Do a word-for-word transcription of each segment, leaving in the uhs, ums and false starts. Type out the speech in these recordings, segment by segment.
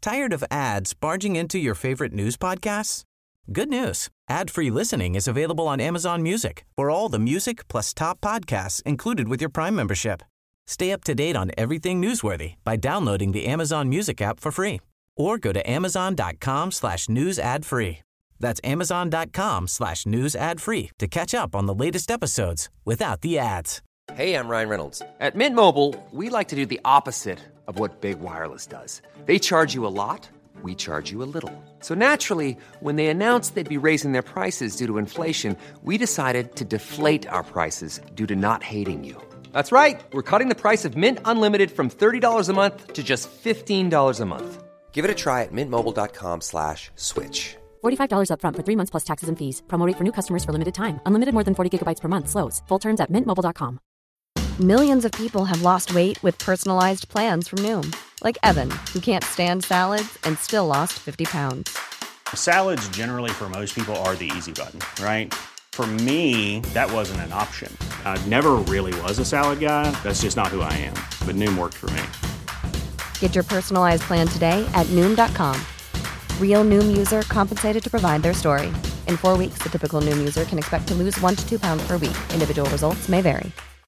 Tired of ads barging into your favorite news podcasts? Good news. Ad-free listening is available on Amazon Music for all the music plus top podcasts included with your Prime membership. Stay up to date on everything newsworthy by downloading the Amazon Music app for free or go to amazon.com slash news ad free. That's amazon.com slash news ad free to catch up on the latest episodes without the ads. Hey, I'm Ryan Reynolds. At Mint Mobile, we like to do the opposite of what Big Wireless does. They charge you a lot, we charge you a little. So naturally, when they announced they'd be raising their prices due to inflation, we decided to deflate our prices due to not hating you. That's right. We're cutting the price of Mint Unlimited from thirty dollars a month to just fifteen dollars a month. Give it a try at mintmobile.com slash switch. forty-five dollars up front for three months plus taxes and fees. Promo rate for new customers for limited time. Unlimited more than forty gigabytes per month. Slows full terms at mint mobile dot com. Millions of people have lost weight with personalized plans from Noom. Like Evan, who can't stand salads and still lost fifty pounds. Salads generally for most people are the easy button, right? For me, that wasn't an option. I never really was a salad guy. That's just not who I am. But Noom worked for me. Get your personalized plan today at Noom dot com. Real Noom user compensated to provide their story. In four weeks, the typical Noom user can expect to lose one to two pounds per week. Individual results may vary.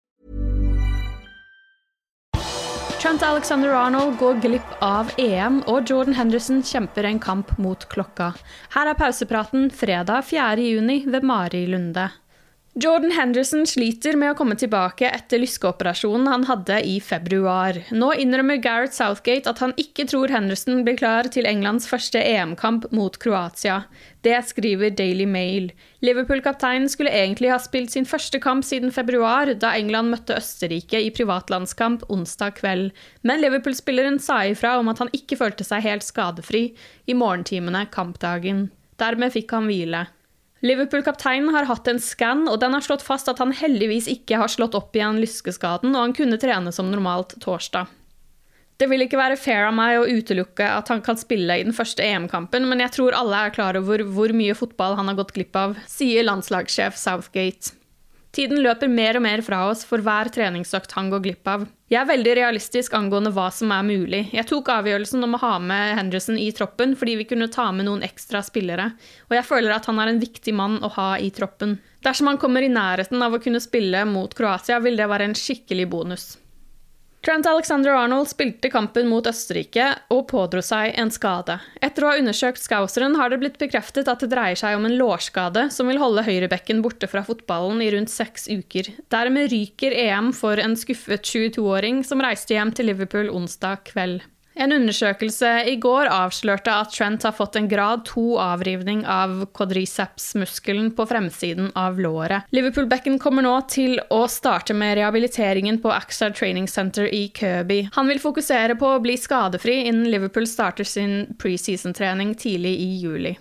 Trent Alexander-Arnold går glipp av E M, og Jordan Henderson kjemper en kamp mot klokka. Her er pausepraten fredag fjerde juni ved Mari Lunde. Jordan Henderson sliter med å komme tilbake etter lyskeoperasjonen han hadde i februar. Nå innrømmer Gareth Southgate at han ikke tror Henderson blir klar til Englands første E M-kamp mot Kroatia. Det skriver Daily Mail. Liverpool-kapteinen skulle egentlig ha spilt sin første kamp siden februar, da England møtte Østerrike i privatlandskamp onsdag kveld. Men Liverpool-spilleren sa ifra om at han ikke følte seg helt skadefri i morgentimene kampdagen. Dermed fikk han hvile. Liverpool-kapteinen har hatt en skann, og den har slått fast at han heldigvis ikke har slått opp igjen lyskeskaden, og han kunne trene som normalt torsdag. Det vil ikke være fair av meg å utelukke at han kan spille i den første E M-kampen, men jeg tror alle er klar over hvor mye fotball han har gått glipp av, sier landslagssjef Southgate. Tiden løper mer og mer fra oss for hver treningsøkt han går glipp av. Jeg er veldig realistisk angående hva som er mulig. Jeg tok avgjørelsen om å ha med Henderson i troppen fordi vi kunne ta med noen ekstra spillere, og jeg føler at han er en viktig mann å ha i troppen. Dersom han kommer i nærheten av å kunne spille mot Kroatia, vil det være en skikkelig bonus. Trent Alexander-Arnold spilte kampen mot Østerrike og pådro seg en skade. Etter å ha undersøkt skauseren har det blitt bekreftet at det dreier seg om en lårskade som vil holde høyrebekken borte fra fotballen i rundt seks uker. Dermed ryker E M for en skuffet tjueto-åring som reiste hjem til Liverpool onsdag kveld. En undersøkelse i går avslørte at Trent har fått en grad to avrivning av quadriceps-muskelen på fremsiden av låret. Liverpool-bekken kommer nå til å starte med rehabiliteringen på A X A Training Center i Kirby. Han vil fokusere på å bli skadefri innen Liverpool starter sin preseason-trening tidlig i juli.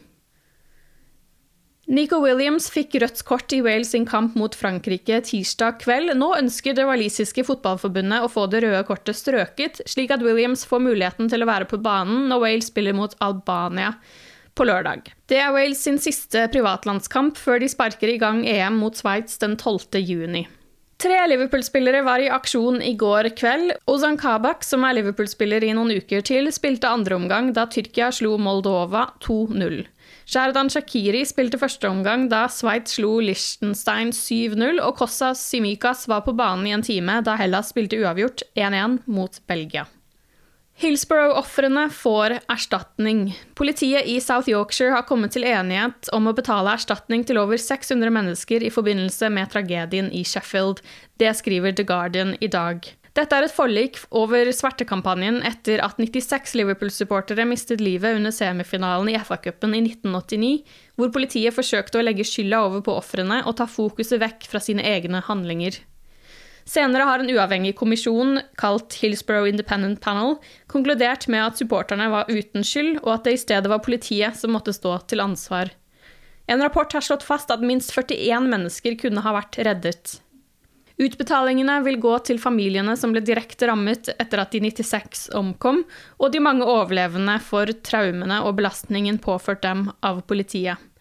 Nico Williams fikk rødt kort i Wales sin kamp mot Frankrike tirsdag kveld. Nå ønsker det walisiske fotballforbundet å få det røde kortet strøket, slik at Williams får muligheten til å være på banen når Wales spiller mot Albania på lørdag. Det er Wales sin siste privatlandskamp før de sparker i gang E M mot Sveits den tolvte juni. Tre Liverpool-spillere var i aksjon i går kveld. Ozan Kabak, som er Liverpool-spiller i noen uker til, spilte andre omgang da Tyrkia slo Moldova to null. Sherdan Shaqiri spilte første omgang da Sveits slo Liechtenstein syv null, og Kostas Tsimikas var på banen i en time da Hellas spilte uavgjort én én mot Belgia. Hillsborough-offrene får erstatning. Politiet i South Yorkshire har kommet til enighet om å betale erstatning til over seks hundre mennesker i forbindelse med tragedien i Sheffield. Det skriver The Guardian i dag. Dette er et forlik over svertekampanjen etter at nittiseks Liverpool-supportere mistet livet under semifinalen i F A-cupen i nitten åttini, hvor politiet forsøkte å legge skylda over på offrene og ta fokuset vekk fra sine egne handlinger. Senere har en uavhengig kommisjon, kalt Hillsborough Independent Panel, konkludert med at supporterne var uten skyld, og at det i stedet var politiet som måtte stå til ansvar. En rapport har slått fast at minst førtien mennesker kunne ha vært reddet. Utbetalingene vil gå til familiene som ble direkte rammet etter at de nittiseks omkom, og de mange overlevende for traumene og belastningen påført dem av politiet.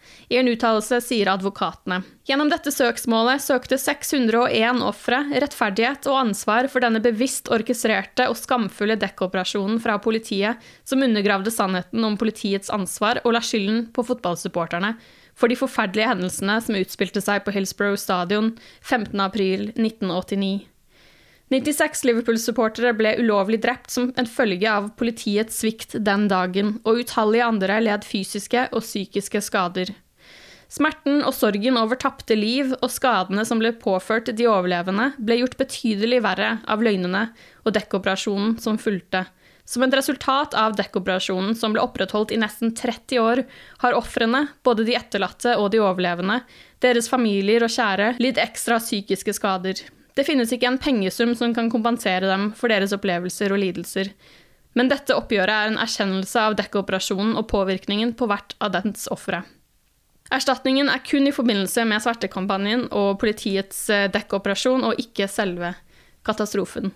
I en uttalelse sier advokatene: Gjennom dette søksmålet søkte seks hundre og en ofre rettferdighet og ansvar for denne bevisst orkestrerte og skamfulle dekkoperasjonen fra politiet som undergravde sannheten om politiets ansvar og la skylden på fotballsupporterne for de forferdelige hendelsene som utspilte seg på Hillsborough Stadion femtende april nitten åttini. nittiseks Liverpool-supportere ble ulovlig drept som en følge av politiets svikt den dagen, og utallige andre led fysiske og psykiske skader. Smerten og sorgen over tapte liv og skadene som ble påført de overlevende ble gjort betydelig verre av løgnene og dekkoperasjonen som fulgte. Som et resultat av dekkoperasjonen som ble opprettholdt i nesten tretti år, har ofrene, både de etterlatte og de overlevende, deres familier og kjære, lidd ekstra psykiske skader. Det finnes ikke en pengesum som kan kompensere dem for deres opplevelser og lidelser. Men dette oppgjøret er en erkjennelse av dekkoperasjonen og påvirkningen på hvert av dens ofre. Erstatningen er kun i forbindelse med svertekampanjen og politiets dekkoperasjon, og ikke selve katastrofen.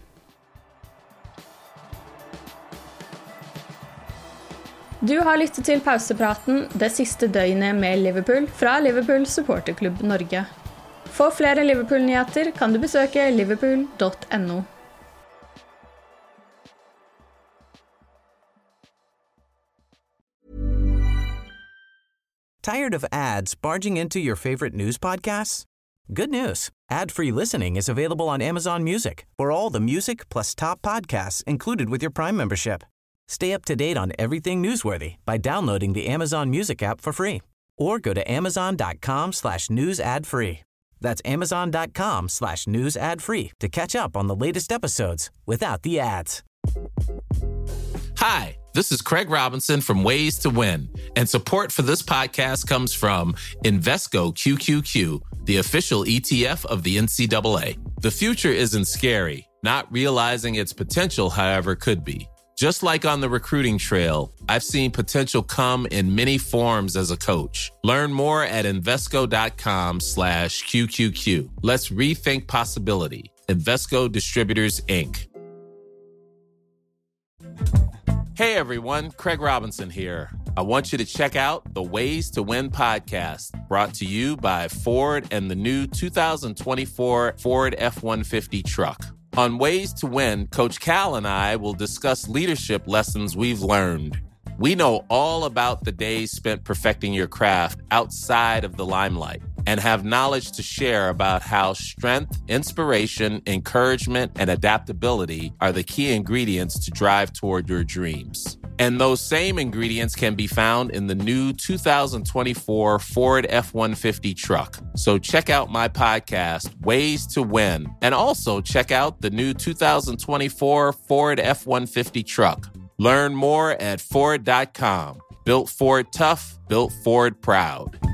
Du har lyttet til pausepraten det siste døgnet med Liverpool fra Liverpool Supporterklubb Norge. For flere Liverpool-nyheter kan du besøke liverpool punktum no. Tired of ads barging into your favorite news podcasts? Good news. Ad-free listening is available on Amazon Music for all the music plus top podcasts included with your Prime membership. Stay up to date on everything newsworthy by downloading the Amazon Music app for free or go to amazon.com slash news ad free. That's amazon.com slash news ad free to catch up on the latest episodes without the ads. Hi, this is Craig Robinson from Ways to Win, and support for this podcast comes from Invesco Q Q Q, the official E T F of the N C double A. The future isn't scary. Not realizing its potential, however, could be. Just like on the recruiting trail, I've seen potential come in many forms as a coach. Learn more at Invesco.com slash QQQ. Let's rethink possibility. Invesco Distributors, Incorporated. Hey everyone, Craig Robinson here. I want you to check out the Ways to Win podcast, brought to you by Ford and the new two thousand twenty-four Ford F one fifty truck. On Ways to Win, Coach Cal and I will discuss leadership lessons we've learned. We know all about the days spent perfecting your craft outside of the limelight and have knowledge to share about how strength, inspiration, encouragement, and adaptability are the key ingredients to drive toward your dreams. And those same ingredients can be found in the new two thousand twenty-four Ford F one fifty truck. So check out my podcast, Ways to Win, and also check out the new two thousand twenty-four Ford F one fifty truck. Learn more at Ford dot com. Built Ford tough, built Ford proud.